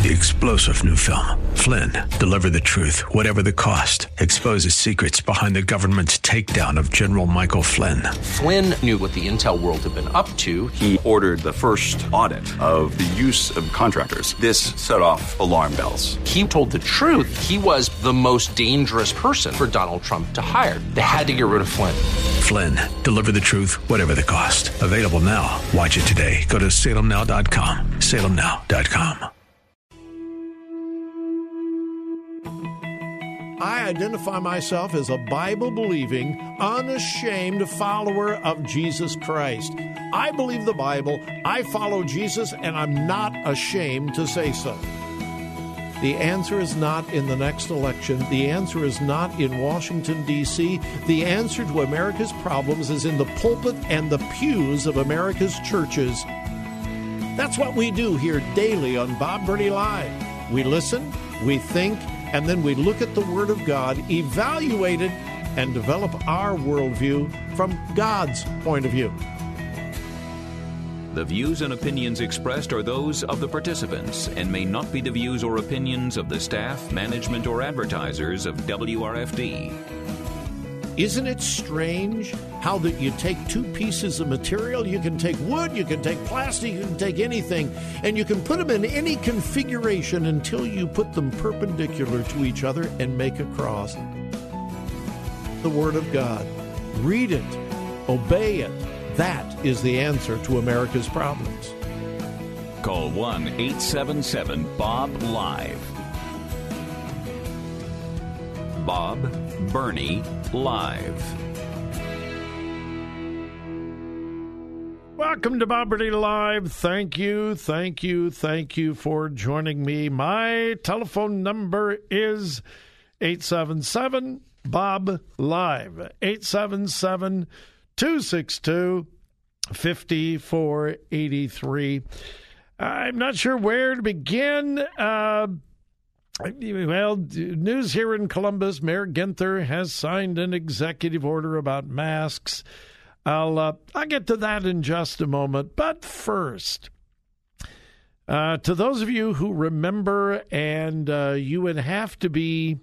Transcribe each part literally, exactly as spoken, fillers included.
The explosive new film, Flynn, deliver the truth, whatever the cost, exposes secrets behind the government's takedown of General Michael Flynn. Flynn knew what the intel world had been up to. He ordered the first audit of the use of contractors. This set off alarm bells. He told the truth. He was the most dangerous person for Donald Trump to hire. They had to get rid of Flynn. Flynn, deliver the truth, whatever the cost. Available now. Watch it today. Go to salem now dot com. salem now dot com. I identify myself as a Bible-believing, unashamed follower of Jesus Christ. I believe the Bible, I follow Jesus, and I'm not ashamed to say so. The answer is not in the next election. The answer is not in Washington, D C The answer to America's problems is in the pulpit and the pews of America's churches. That's what we do here daily on Bob Burney Live. We listen, we think, and then we look at the Word of God, evaluate it, and develop our worldview from God's point of view. The views and opinions expressed are those of the participants and may not be the views or opinions of the staff, management, or advertisers of W R F D. Isn't it strange how that you take two pieces of material, you can take wood, you can take plastic, you can take anything, and you can put them in any configuration until you put them perpendicular to each other and make a cross. The Word of God. Read it. Obey it. That is the answer to America's problems. Call one eight seven seven B O B LIVE. Bob Burney Live. Welcome to Bob Burney Live. Thank you, thank you, thank you for joining me. My telephone number is eight seven seven B O B LIVE. eight seven seven, two six two, five four eight three. I'm not sure where to begin. Uh, well, news here in Columbus. Mayor Ginther has signed an executive order about masks. I'll uh, I'll get to that in just a moment. But first, uh, to those of you who remember, and uh, you would have to be,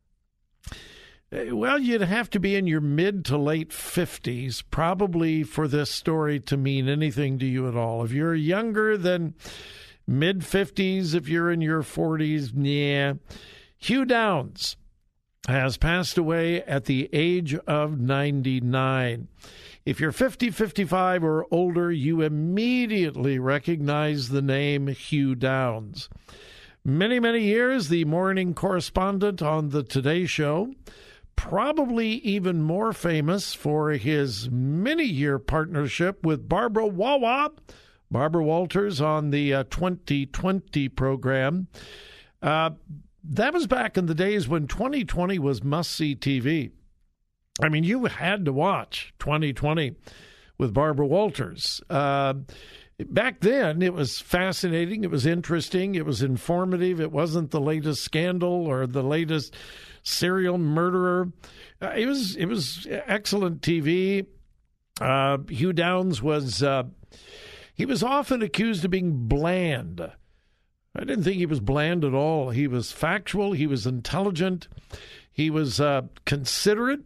well, you'd have to be in your mid to late fifties, probably for this story to mean anything to you at all. If you're younger than mid-fifties, if you're in your forties, yeah. Hugh Downs has passed away at the age of ninety-nine. If you're fifty, fifty-five, or older, you immediately recognize the name Hugh Downs. Many, many years, the morning correspondent on the Today Show, probably even more famous for his many-year partnership with Barbara Wawa, Barbara Walters on the uh, twenty twenty program. Uh, that was back in the days when twenty twenty was must-see T V. I mean, you had to watch twenty twenty with Barbara Walters. Uh, back then, it was fascinating. It was interesting. It was informative. It wasn't the latest scandal or the latest serial murderer. Uh, it was it was excellent T V. Uh, Hugh Downs was uh, he was often accused of being bland. I didn't think he was bland at all. He was factual. He was intelligent. He was uh, considerate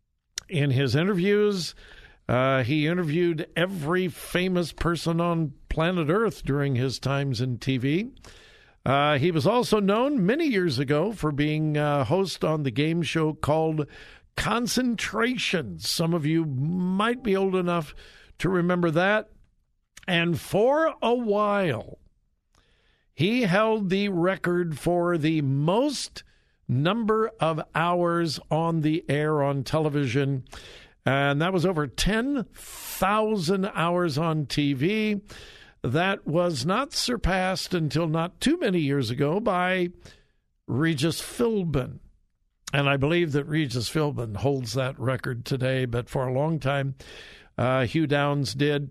in his interviews. Uh, he interviewed every famous person on planet Earth during his times in T V. Uh, he was also known many years ago for being a host on the game show called Concentration. Some of you might be old enough to remember that. And for a while, he held the record for the most number of hours on the air on television, and that was over ten thousand hours on T V. That was not surpassed until not too many years ago by Regis Philbin. And I believe that Regis Philbin holds that record today, but for a long time, uh, Hugh Downs did.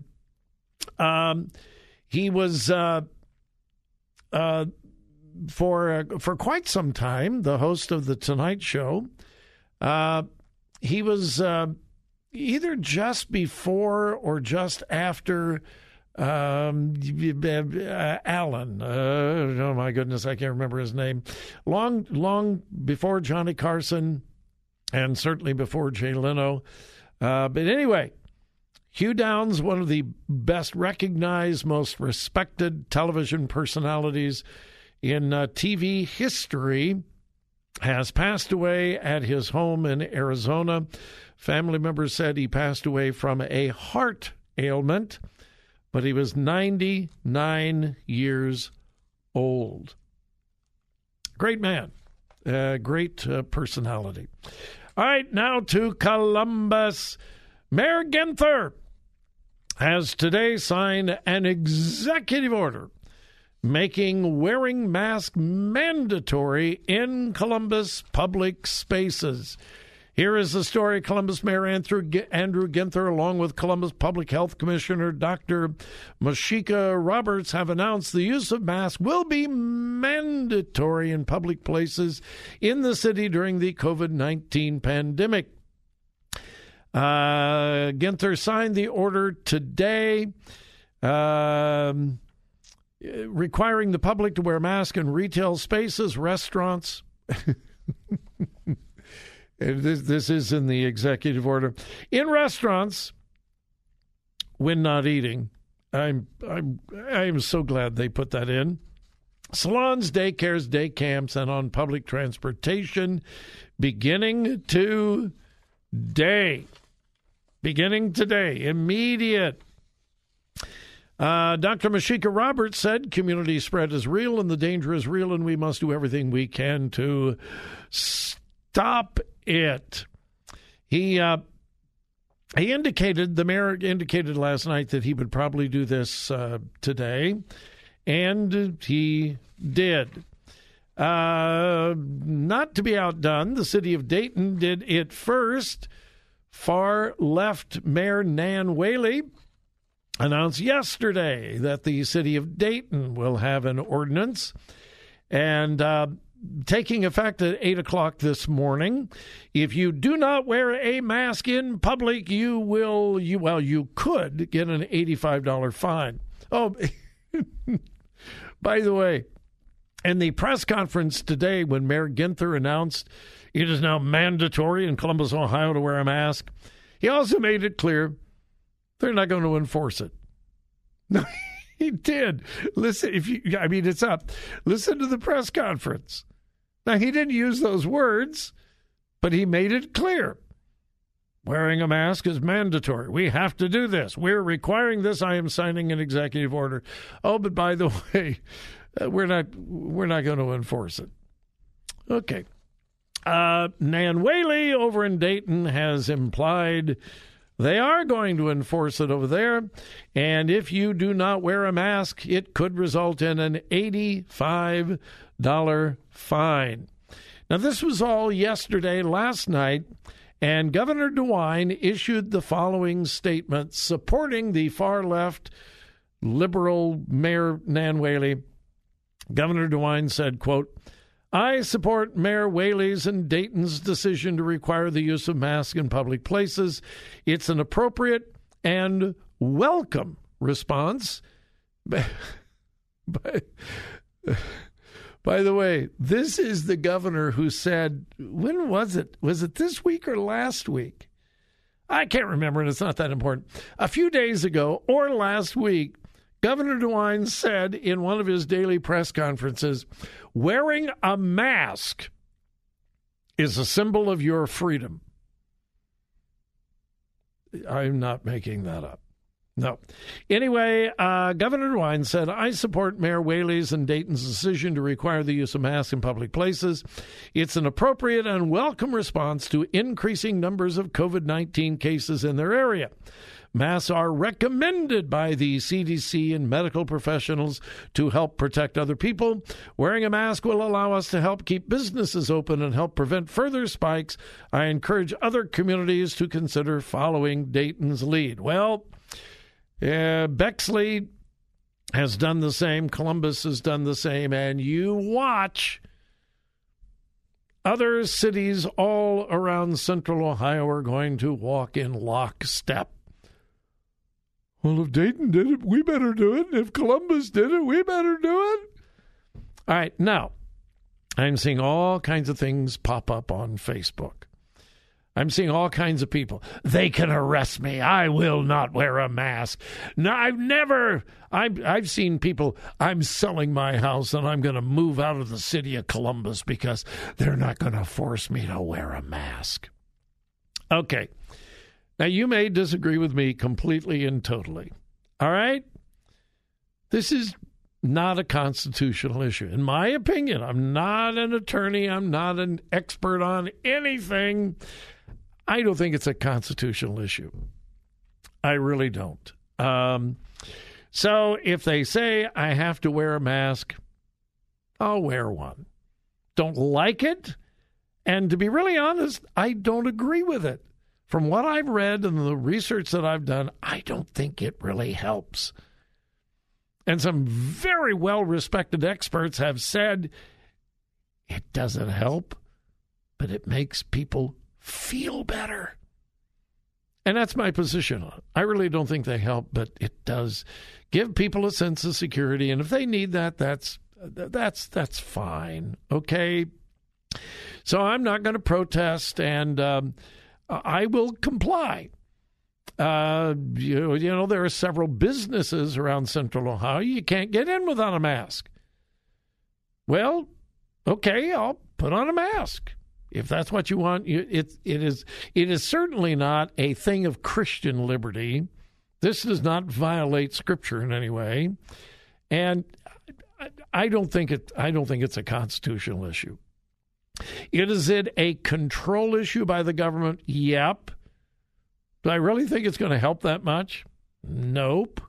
Um, he was... Uh, uh, For uh, for quite some time, the host of The Tonight Show. Uh, he was uh, either just before or just after um, uh, Allen. Uh, oh, my goodness, I can't remember his name. Long, long before Johnny Carson and certainly before Jay Leno. Uh, but anyway, Hugh Downs, one of the best recognized, most respected television personalities in uh, T V history, has passed away at his home in Arizona. Family members said he passed away from a heart ailment, but he was ninety-nine years old. Great man, uh, great uh, personality. All right, now to Columbus. Mayor Ginther has today signed an executive order making wearing masks mandatory in Columbus public spaces. Here is the story. Columbus Mayor Andrew, Andrew Ginther, along with Columbus Public Health Commissioner Doctor Mashika Roberts, have announced the use of masks will be mandatory in public places in the city during the covid nineteen pandemic. Uh, Ginther signed the order today, um, requiring the public to wear masks in retail spaces, restaurants. This, this is in the executive order. In restaurants, when not eating, I'm I'm I'm so glad they put that in. Salons, daycares, day camps, and on public transportation, beginning today. Beginning today, immediate. Uh, Doctor Mashika Roberts said community spread is real and the danger is real, and we must do everything we can to stop it. He uh, he indicated, the mayor indicated last night that he would probably do this uh, today, and he did. Uh, not to be outdone, the city of Dayton did it first. Far-left Mayor Nan Whaley announced yesterday that the city of Dayton will have an ordinance, and uh, taking effect at eight o'clock this morning. If you do not wear a mask in public, you will, you well, you could get an eighty-five dollars fine. Oh, by the way, in the press conference today when Mayor Ginther announced it is now mandatory in Columbus, Ohio to wear a mask, he also made it clear they're not going to enforce it. No, he did. Listen, if you, I mean, it's up. Listen to the press conference. Now, he didn't use those words, but he made it clear. Wearing a mask is mandatory. We have to do this. We're requiring this. I am signing an executive order. Oh, but by the way, uh, we're not we're not going to enforce it. Okay. Uh, Nan Whaley over in Dayton has implied they are going to enforce it over there, and if you do not wear a mask, it could result in an eighty-five dollars fine. Now, this was all yesterday, last night, and Governor DeWine issued the following statement supporting the far-left liberal Mayor Nan Whaley. Governor DeWine said, quote, I support Mayor Whaley's and Dayton's decision to require the use of masks in public places. It's an appropriate and welcome response. By, by the way, this is the governor who said, when was it? Was it this week or last week? I can't remember, and it's not that important. A few days ago or last week, Governor DeWine said in one of his daily press conferences, wearing a mask is a symbol of your freedom. I'm not making that up. No. Anyway, uh, Governor DeWine said, I support Mayor Whaley's and Dayton's decision to require the use of masks in public places. It's an appropriate and welcome response to increasing numbers of covid nineteen cases in their area. Masks are recommended by the C D C and medical professionals to help protect other people. Wearing a mask will allow us to help keep businesses open and help prevent further spikes. I encourage other communities to consider following Dayton's lead. Well, uh, Bexley has done the same. Columbus has done the same. And you watch. Other cities all around central Ohio are going to walk in lockstep. Well, if Dayton did it, we better do it. If Columbus did it, we better do it. All right, now, I'm seeing all kinds of things pop up on Facebook. I'm seeing all kinds of people. They can arrest me. I will not wear a mask. No, I've never. I've, I've seen people, I'm selling my house and I'm going to move out of the city of Columbus because they're not going to force me to wear a mask. Okay. Now, you may disagree with me completely and totally. All right? This is not a constitutional issue. In my opinion, I'm not an attorney. I'm not an expert on anything. I don't think it's a constitutional issue. I really don't. Um, so if they say I have to wear a mask, I'll wear one. Don't like it? And to be really honest, I don't agree with it. From what I've read and the research that I've done, I don't think it really helps. And some very well-respected experts have said it doesn't help, but it makes people feel better. And that's my position on it. I really don't think they help, but it does give people a sense of security. And if they need that, that's that's that's fine. Okay? So I'm not going to protest, and um, I will comply. Uh, you, you know, there are several businesses around Central Ohio you can't get in without a mask. Well, okay, I'll put on a mask. If that's what you want, it, it is it is certainly not a thing of Christian liberty. This does not violate Scripture in any way, and I, I don't think it. I don't think it's a constitutional issue. Is it a control issue by the government? Yep. Do I really think it's going to help that much? Nope.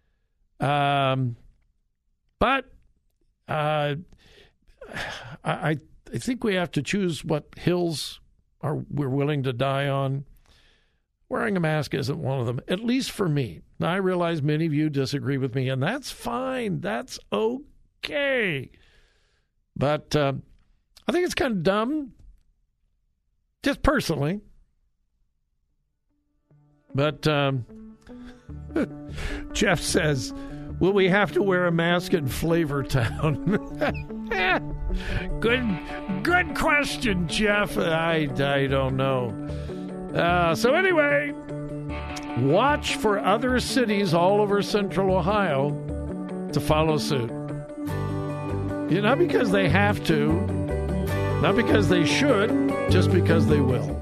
Um, but uh, I, I think we have to choose what hills are we're willing to die on. Wearing a mask isn't one of them, at least for me. Now, I realize many of you disagree with me, and that's fine. That's okay. But uh, I think it's kind of dumb, just personally. But um, Jeff says, will we have to wear a mask in Flavortown? good good question, Jeff. I, I don't know. Uh, so anyway, watch for other cities all over Central Ohio to follow suit. You know, not because they have to, not because they should, just because they will.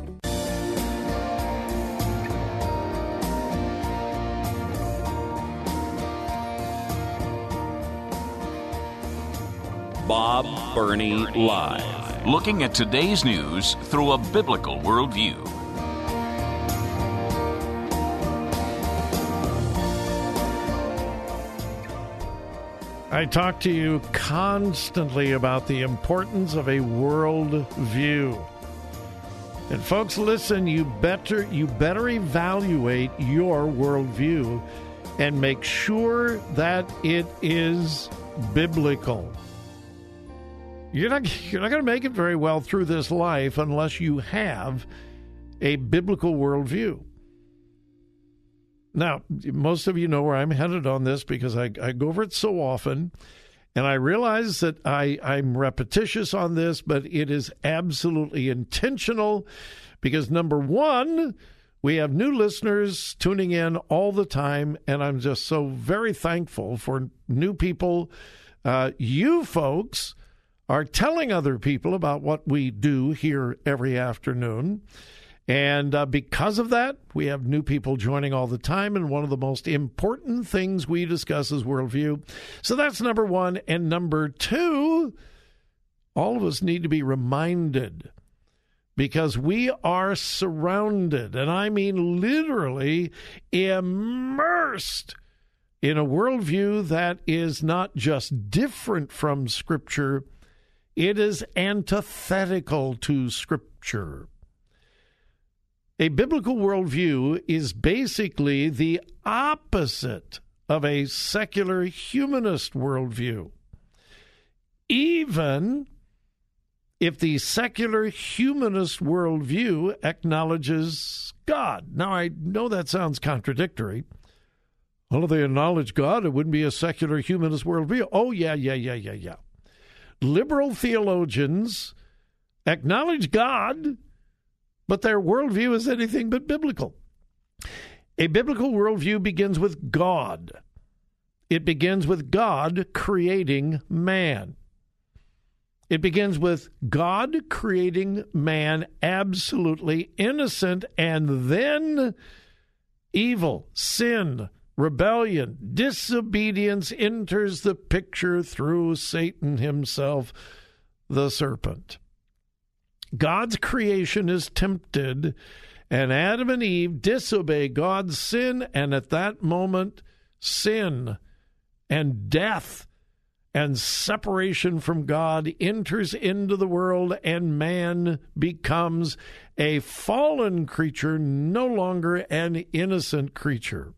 Bob Burney Live. Looking at today's news through a biblical worldview. I talk to you constantly about the importance of a world view. And folks, listen, you better you better evaluate your worldview and make sure that it is biblical. You're not, you're not going to make it very well through this life unless you have a biblical worldview. Now, most of you know where I'm headed on this because I, I go over it so often, and I realize that I, I'm repetitious on this, but it is absolutely intentional because, number one, we have new listeners tuning in all the time, and I'm just so very thankful for new people. Uh, you folks are telling other people about what we do here every afternoon. And uh, because of that, we have new people joining all the time. And one of the most important things we discuss is worldview. So that's number one. And number two, all of us need to be reminded because we are surrounded, and I mean literally immersed in a worldview that is not just different from Scripture, it is antithetical to Scripture. A biblical worldview is basically the opposite of a secular humanist worldview, even if the secular humanist worldview acknowledges God. Now, I know that sounds contradictory. Well, if they acknowledge God, it wouldn't be a secular humanist worldview. Oh, yeah, yeah, yeah, yeah, yeah. Liberal theologians acknowledge God, but their worldview is anything but biblical. A biblical worldview begins with God. It begins with God creating man. It begins with God creating man absolutely innocent, and then evil, sin, rebellion, disobedience enters the picture through Satan himself, the serpent. God's creation is tempted, and Adam and Eve disobey God's sin, and at that moment, sin and death and separation from God enters into the world, and man becomes a fallen creature, no longer an innocent creature.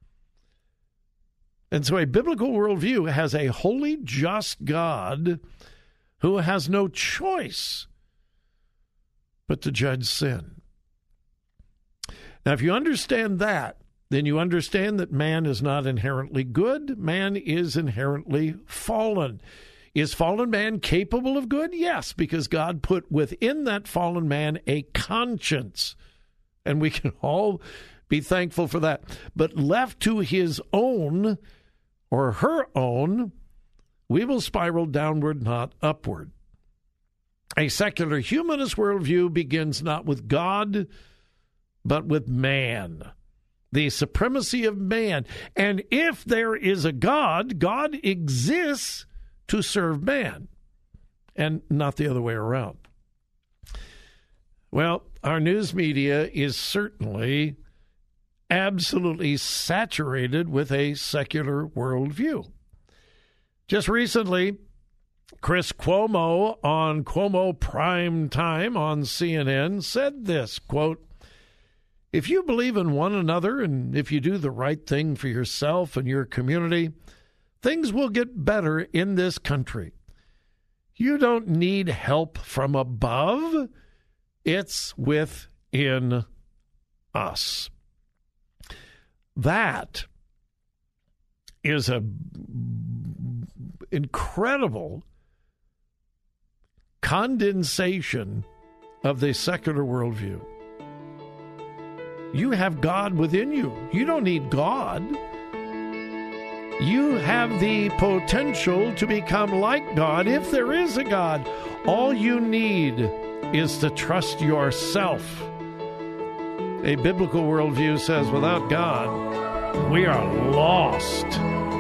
And so a biblical worldview has a holy, just God who has no choice but to judge sin. Now, if you understand that, then you understand that man is not inherently good. Man is inherently fallen. Is fallen man capable of good? Yes, because God put within that fallen man a conscience. And we can all be thankful for that. But left to his own or her own, we will spiral downward, not upward. A secular humanist worldview begins not with God, but with man. The supremacy of man. And if there is a God, God exists to serve man, and not the other way around. Well, our news media is certainly absolutely saturated with a secular worldview. Just recently, Chris Cuomo on Cuomo Prime Time on C N N said this, quote, "If you believe in one another and if you do the right thing for yourself and your community, things will get better in this country. You don't need help from above. It's within us." That is a incredible condensation of the secular worldview. You have God within you. You don't need God. You have the potential to become like God if there is a God. All you need is to trust yourself. A biblical worldview says without God, we are lost.